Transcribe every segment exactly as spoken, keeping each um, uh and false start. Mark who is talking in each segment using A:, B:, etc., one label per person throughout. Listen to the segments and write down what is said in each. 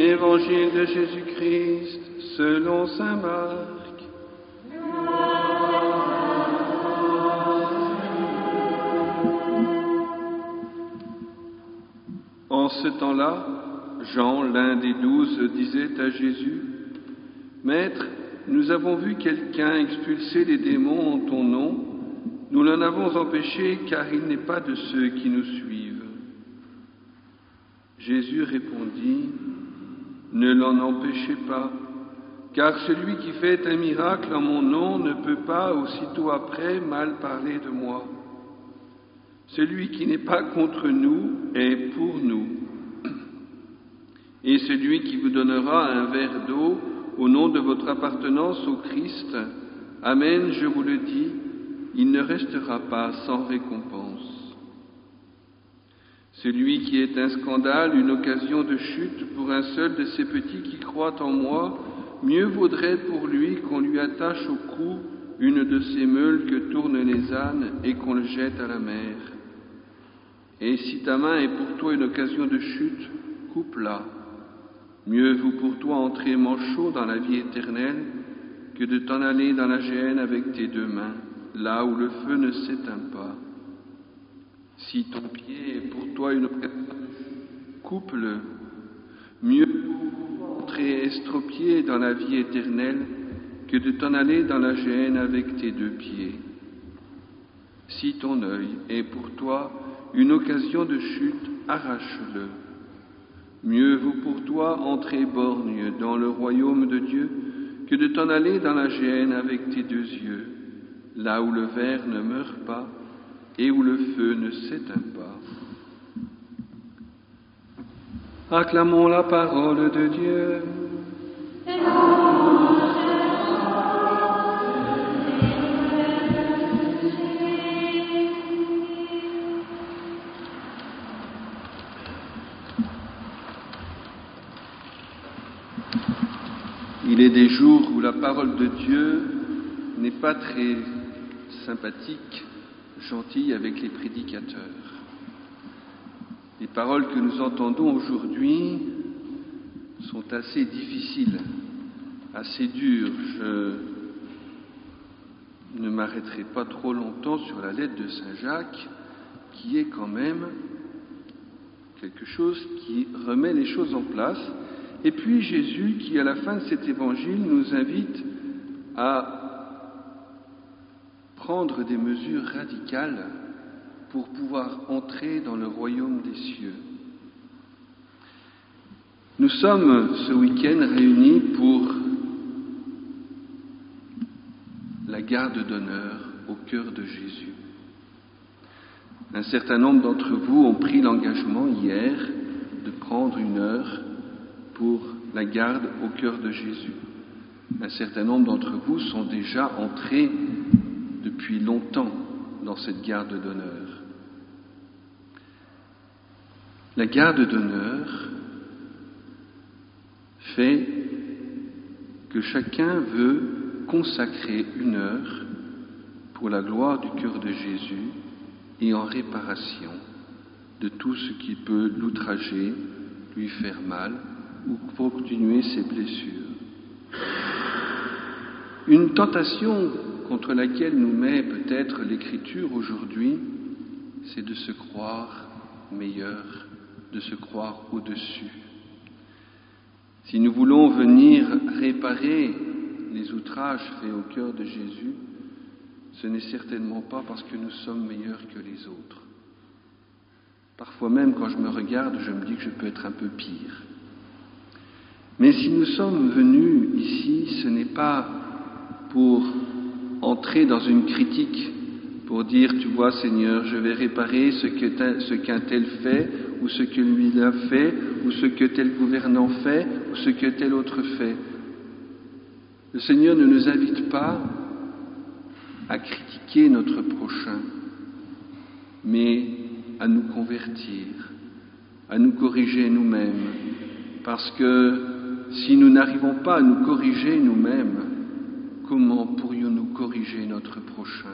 A: Évangile de Jésus-Christ selon saint Marc. En ce temps-là, Jean, l'un des douze, disait à Jésus: « Maître, nous avons vu quelqu'un expulser les démons en ton nom. Nous l'en avons empêché car il n'est pas de ceux qui nous suivent. » Jésus répondit: « Ne l'en empêchez pas, car celui qui fait un miracle en mon nom ne peut pas aussitôt après mal parler de moi. Celui qui n'est pas contre nous est pour nous. Et celui qui vous donnera un verre d'eau au nom de votre appartenance au Christ, amen, je vous le dis, il ne restera pas sans récompense. Celui qui est un scandale, une occasion de chute pour un seul de ces petits qui croient en moi, mieux vaudrait pour lui qu'on lui attache au cou une de ces meules que tournent les ânes et qu'on le jette à la mer. Et si ta main est pour toi une occasion de chute, coupe-la. Mieux vaut pour toi entrer manchot dans la vie éternelle que de t'en aller dans la géhenne avec tes deux mains, là où le feu ne s'éteint pas. Si ton pied est pour toi une occasion de chute, coupe-le. Mieux vaut entrer estropié dans la vie éternelle que de t'en aller dans la géhenne avec tes deux pieds. Si ton œil est pour toi une occasion de chute, arrache-le. Mieux vaut pour toi entrer borgne dans le royaume de Dieu que de t'en aller dans la géhenne avec tes deux yeux, là où le ver ne meurt pas et où le feu ne s'éteint pas. Acclamons la parole de Dieu. Il est des jours où la parole de Dieu n'est pas très sympathique, gentille avec les prédicateurs. Les paroles que nous entendons aujourd'hui sont assez difficiles, assez dures. Je ne m'arrêterai pas trop longtemps sur la lettre de saint Jacques, qui est quand même quelque chose qui remet les choses en place. Et puis Jésus, qui à la fin de cet évangile nous invite à prendre des mesures radicales pour pouvoir entrer dans le royaume des cieux. Nous sommes ce week-end réunis pour la garde d'honneur au cœur de Jésus. Un certain nombre d'entre vous ont pris l'engagement hier de prendre une heure pour la garde au cœur de Jésus. Un certain nombre d'entre vous sont déjà entrés depuis longtemps dans cette garde d'honneur. La garde d'honneur fait que chacun veut consacrer une heure pour la gloire du cœur de Jésus et en réparation de tout ce qui peut l'outrager, lui faire mal ou continuer ses blessures. Une tentation contre laquelle nous met peut-être l'Écriture aujourd'hui, c'est de se croire meilleur, de se croire au-dessus. Si nous voulons venir réparer les outrages faits au cœur de Jésus, ce n'est certainement pas parce que nous sommes meilleurs que les autres. Parfois même, quand je me regarde, je me dis que je peux être un peu pire. Mais si nous sommes venus ici, ce n'est pas pour entrer dans une critique, pour dire, tu vois Seigneur, je vais réparer ce, que ce qu'un tel fait, ou ce que lui a fait, ou ce que tel gouvernant fait, ou ce que tel autre fait. Le Seigneur ne nous invite pas à critiquer notre prochain, mais à nous convertir, à nous corriger nous-mêmes, parce que si nous n'arrivons pas à nous corriger nous-mêmes, comment pourrions-nous corriger notre prochain?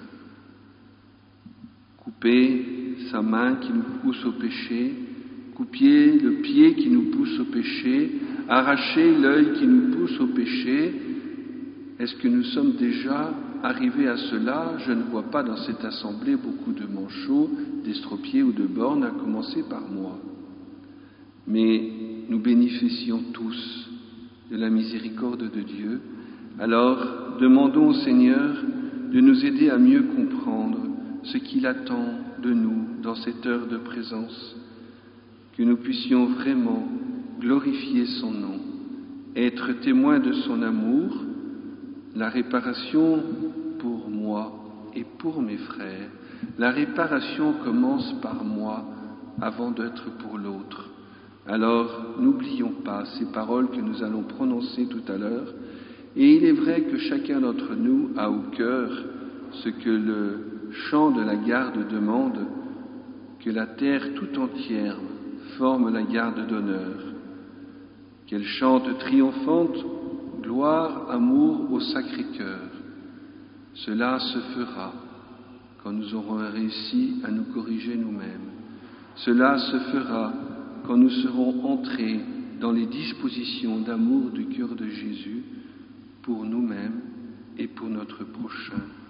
A: Couper sa main qui nous pousse au péché, couper le pied qui nous pousse au péché, arracher l'œil qui nous pousse au péché. Est-ce que nous sommes déjà arrivés à cela? Je ne vois pas dans cette assemblée beaucoup de manchots, d'estropiés ou de bornes, à commencer par moi. Mais nous bénéficions tous de la miséricorde de Dieu. Alors, demandons au Seigneur de nous aider à mieux comprendre ce qu'il attend de nous dans cette heure de présence, que nous puissions vraiment glorifier son nom, être témoins de son amour, la réparation pour moi et pour mes frères. La réparation commence par moi avant d'être pour l'autre. Alors, n'oublions pas ces paroles que nous allons prononcer tout à l'heure. Et il est vrai que chacun d'entre nous a au cœur ce que le chant de la garde demande, que la terre tout entière forme la garde d'honneur, qu'elle chante triomphante gloire, amour au Sacré-Cœur. Cela se fera quand nous aurons réussi à nous corriger nous-mêmes. Cela se fera quand nous serons entrés dans les dispositions d'amour du cœur de Jésus pour nous-mêmes et pour notre prochain.